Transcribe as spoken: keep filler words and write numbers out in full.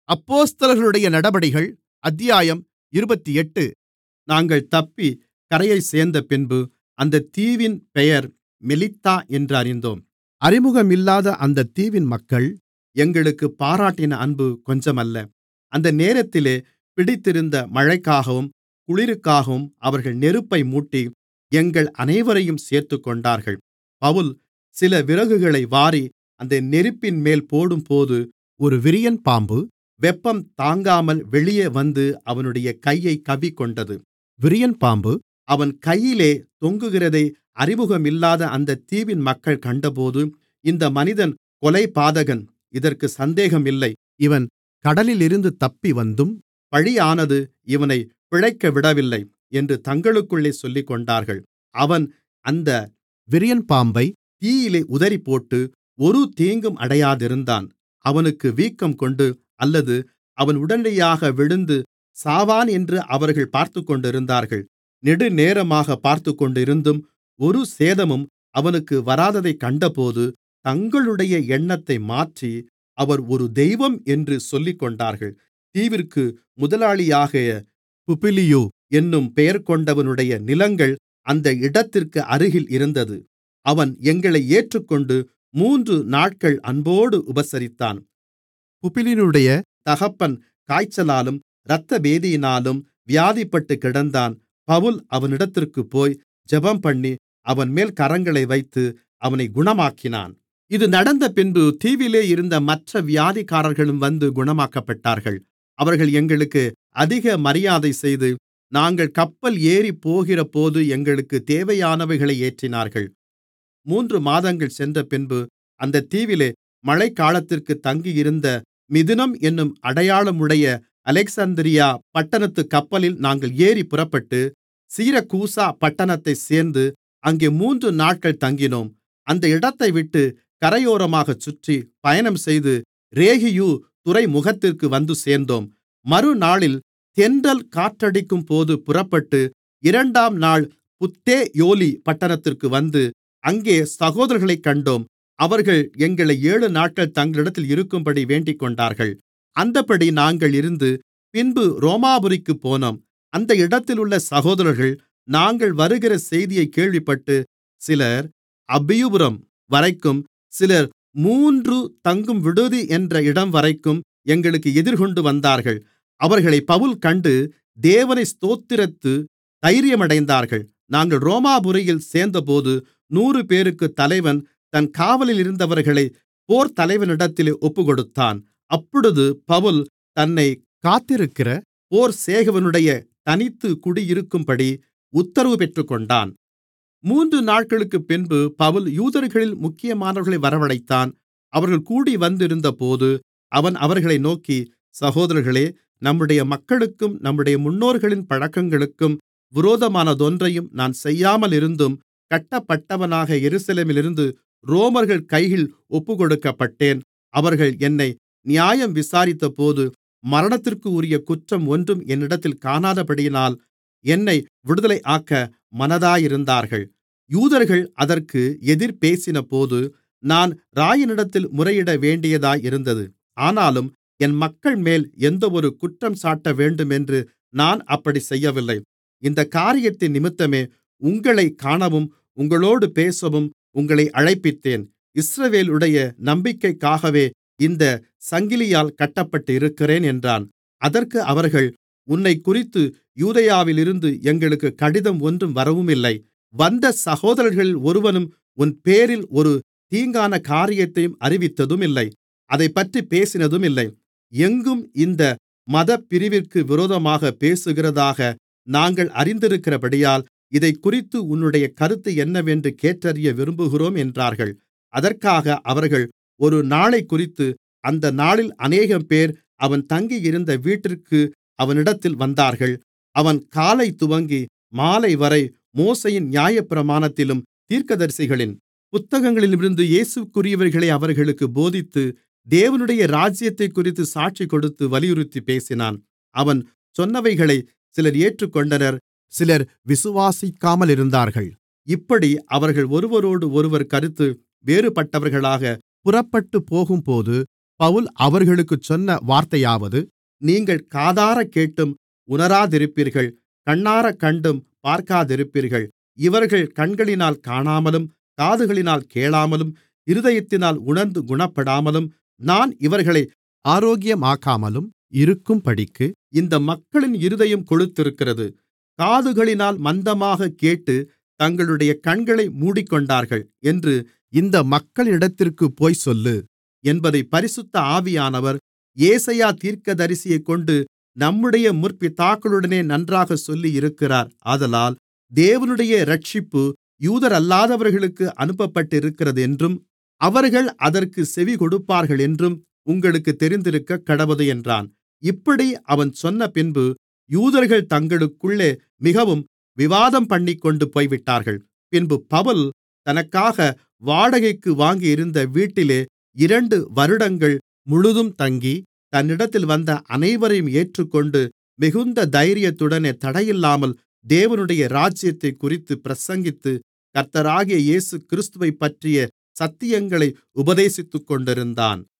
அப்போஸ்தலர்களுடைய நடபடிகள் அத்தியாயம் இருபத்தெட்டு. நாங்கள் தப்பிக் கரையைச் சேர்ந்தபின்பு அந்தத் தீவின் பெயர் மெலித்தா என்று அறிந்தோம். அறிமுகமில்லாத அந்தத் தீவின் மக்கள் எங்களுக்குப் பாராட்டின அன்பு கொஞ்சமல்ல. அந்த நேரத்திலே பிடித்திருந்த மழைக்காகவும் குளிருக்காகவும் அவர்கள் நெருப்பை மூட்டி எங்கள் அனைவரையும் சேர்த்துக்கொண்டார்கள். பவுல் சில விறகுகளை வாரி அந்த நெருப்பின்மேல் போடும்போது ஒரு விரியன் பாம்பு வெப்பம் தாங்காமல் வெளியே வந்து அவனுடைய கையைக் கவ்விக்கொண்டது. விரியன் பாம்பு அவன் கையிலே தொங்குகிறதை அறிமுகமில்லாத அந்தத் தீவின் மக்கள் கண்டபோது, இந்த மனிதன் கொலைபாதகன், இதற்கு சந்தேகமில்லை, இவன் கடலிலிருந்து தப்பி வந்தும் பழியானது இவனைப் பிழைக்கவிடவில்லை என்று தங்களுக்குள்ளே சொல்லிக்கொண்டார்கள். அவன் அந்த விரியன் பாம்பை தீயிலே உதறிப்போட்டு ஒரு தீங்கும் அடையாதிருந்தான். அவனுக்கு வீக்கம் கொண்டு அல்லது அவன் உடனடியாக விழுந்து சாவான் என்று அவர்கள் பார்த்துக்கொண்டிருந்தார்கள். நெடுநேரமாகப் பார்த்துக்கொண்டிருந்தும் ஒரு சேதமும் அவனுக்கு வராததைக் கண்டபோது தங்களுடைய எண்ணத்தை மாற்றி அவர் ஒரு தெய்வம் என்று சொல்லிக்கொண்டார்கள். தீவிற்கு முதலாளியாகிய புபிலியு என்னும் பெயர்கொண்டவனுடைய நிலங்கள் அந்த இடத்திற்கு அருகில் இருந்தது. அவன் எங்களை ஏற்றுக்கொண்டு மூன்று நாட்கள் அன்போடு உபசரித்தான். புபிலியுடைய தகப்பன் காய்ச்சலாலும் இரத்தபேதியினாலும் வியாதிப்பட்டுக் கிடந்தான். பவுல் அவனிடத்திற்குப் போய் ஜெபம்பண்ணி அவன்மேல் கரங்களை வைத்து அவனைக் குணமாக்கினான். இது நடந்தபின்பு தீவிலே இருந்த மற்ற வியாதிக்காரர்களும் வந்து குணமாக்கப்பட்டார்கள். அவர்கள் எங்களுக்கு அதிக மரியாதை செய்து, நாங்கள் கப்பல் ஏறிப் போகிறபோது எங்களுக்குத் தேவையானவைகளை ஏற்றினார்கள். மூன்று மாதங்கள் சென்றபின்பு அந்தத் தீவிலே மழைக்காலத்திற்குத் தங்கியிருந்த மிதுனம் என்னும் அடையாளமுடைய அலெக்சந்திரியா பட்டணத்துக் கப்பலில் நாங்கள் ஏறிப் புறப்பட்டு சீரகூசா பட்டணத்தைச் சேர்ந்து அங்கே மூன்று நாட்கள் தங்கினோம். அந்த இடத்தைவிட்டுக் கரையோரமாகச் சுற்றி பயணம்செய்து ரேகியு துறைமுகத்திற்கு வந்து சேர்ந்தோம். மறுநாளில் தென்றல் காற்றடிக்கும்போது புறப்பட்டு இரண்டாம் நாள் புத்தேயோலி பட்டணத்திற்கு வந்து அங்கே சகோதரர்களைக் கண்டோம். அவர்கள் எங்களை ஏழு நாட்கள் தங்களிடத்தில் இருக்கும்படி வேண்டிக்கொண்டார்கள். அந்தப்படி நாங்கள் இருந்து பின்பு ரோமாபுரிக்குப் போனோம். அந்த இடத்திலுள்ள சகோதரர்கள் நாங்கள் வருகிற செய்தியைக் கேள்விப்பட்டு சிலர் அப்பியுபுரம் வரைக்கும், சிலர் மூன்று தங்கும் விடுதி என்ற இடம்வரைக்கும் எங்களுக்கு எதிர்கொண்டு வந்தார்கள். அவர்களை பவுல் கண்டு தேவனை ஸ்தோத்திரித்து தைரியமடைந்தார்கள். நாங்கள் ரோமாபுரியில் சேர்ந்தபோது நூறு பேருக்குத் தலைவன் தன் காவலில் இருந்தவர்களைப் போர்த்தலைவனிடத்திலே ஒப்புக்கொடுத்தான். அப்பொழுது பவுல் தன்னைக் காத்திருக்கிற போர்ச்சேவகனுடைய தனித்துக் குடியிருக்கும்படி உத்தரவு பெற்றுக்கொண்டான். மூன்று நாட்களுக்குப் பின்பு பவுல் யூதர்களில் முக்கியமானவர்களை வரவழைத்தான். அவர்கள் கூடிவந்திருந்தபோது அவன் அவர்களை நோக்கி, சகோதரர்களே, நம்முடைய மக்களுக்கும் நம்முடைய முன்னோர்களின் பழக்கங்களுக்கும் விரோதமானதொன்றையும் நான் செய்யாமலிருந்தும் கட்டப்பட்டவனாக எருசலேமிலிருந்து ரோமர்கள் கையில் ஒப்புக்கொடுக்கப்பட்டேன். அவர்கள் என்னை நியாயம் விசாரித்தபோது மரணத்திற்குரிய குற்றம் ஒன்றும் என்னிடத்தில் காணாதபடியினால் என்னை விடுதலையாக்க மனதாயிருந்தார்கள். யூதர்கள் அதற்கு எதிர் பேசினபோது நான் இராயனிடத்தில் முறையிட வேண்டியதாயிருந்தது. ஆனாலும் என் மக்கள்மேல் எந்தவொரு குற்றம் சாட்டவேண்டுமென்று நான் அப்படிச் செய்யவில்லை. இந்தக் காரியத்தின் நிமித்தமே உங்களைக் காணவும் உங்களோடு பேசவும் உங்களை அழைப்பித்தேன். இஸ்ரவேலுடைய நம்பிக்கைக்காகவே இந்தச் சங்கிலியால் கட்டப்பட்டிருக்கிறேன் என்றான். அதற்கு அவர்கள், உன்னைக்குறித்து யூதேயாவிலிருந்து எங்களுக்குக் கடிதம் ஒன்றும் வரவுமில்லை. வந்த சகோதரர்களில் ஒருவனும் உன்பேரில் ஒரு தீங்கான காரியத்தையும் அறிவித்ததுமில்லை. அதைப்பற்றிப் பேசினதுமில்லை. எங்கும் இந்த மதப்பிரிவிற்கு விரோதமாகப் பேசுகிறதாக நாங்கள் அறிந்திருக்கிறபடியால் இதைக்குறித்து உன்னுடைய கருத்து என்னவென்று கேட்டறிய விரும்புகிறோம் என்றார்கள். அதற்காக அவர்கள் ஒரு நாளைக்குறித்து, அந்த நாளில் அநேகம்பேர் அவன் தங்கியிருந்த வீட்டிற்கு அவனிடத்தில் வந்தார்கள். அவன் காலை துவங்கி மாலைவரை மோசேயின் நியாயப்பிரமாணத்திலும் தீர்க்கதரிசிகளின் புத்தகங்களிலுமிருந்து இயேசுவிற்குரியவைகளை அவர்களுக்குப் போதித்து தேவனுடைய ராஜ்யத்தைக்குறித்து சாட்சிகொடுத்து வலியுறுத்திப் பேசினான். அவன் சொன்னவைகளை சிலர் ஏற்றுக்கொண்டனர், சிலர் விசுவாசிக்காமலிருந்தார்கள். இப்படி அவர்கள் ஒருவரோடு ஒருவர் கருத்து வேறுபட்டவர்களாக புறப்பட்டுப் போகும்போது பவுல் அவர்களுக்குச் சொன்ன வார்த்தையாவது, நீங்கள் காதாரக் கேட்டும் உணராதிருப்பீர்கள், கண்ணாரக் கண்டும் பார்க்காதிருப்பீர்கள். இவர்கள் கண்களினால் காணாமலும், காதுகளினால் கேளாமலும், இருதயத்தினால் உணர்ந்து குணப்படாமலும், நான் இவர்களை ஆரோக்கியமாக்காமலும் இருக்கும்படிக்கு இந்த மக்களின் இருதயம் கொழுத்திருக்கிறது. காதுகளினால் மந்தமாகக் கேட்டு தங்களுடைய கண்களை மூடிக்கொண்டார்கள் என்று இந்த மக்களிடத்திற்குப் போய்ச் சொல்லு என்பதை பரிசுத்த ஆவியானவர் ஏசாயா தீர்க்கதரிசியைக்கொண்டு நம்முடைய முற்பிதாக்களுடனே நன்றாகச் சொல்லியிருக்கிறார். ஆதலால் தேவனுடைய இரட்சிப்பு யூதரல்லாதவர்களுக்கு அனுப்பப்பட்டிருக்கிறதென்றும் அவர்கள் அதற்குச் செவிகொடுப்பார்களென்றும் உங்களுக்குத் தெரிந்திருக்கக்கடவது என்றான். இப்படி அவன் சொன்னபின்பு யூதர்கள் தங்களுக்குள்ளே மிகவும் விவாதம்பண்ணிக்கொண்டு போய்விட்டார்கள். பின்பு பவுல் தனக்காக வாடகைக்கு வாங்கியிருந்த வீட்டிலே இரண்டு வருடங்கள் முழுதும் தங்கி, தன்னிடத்தில் வந்த அனைவரையும் ஏற்றுக்கொண்டு மிகுந்த தைரியத்துடனே தடையில்லாமல் தேவனுடைய ராஜ்யத்தைக்குறித்துப் பிரசங்கித்து, கர்த்தராகிய இயேசுகிறிஸ்துவைப்பற்றிய சத்தியங்களை உபதேசித்துக்கொண்டிருந்தான்.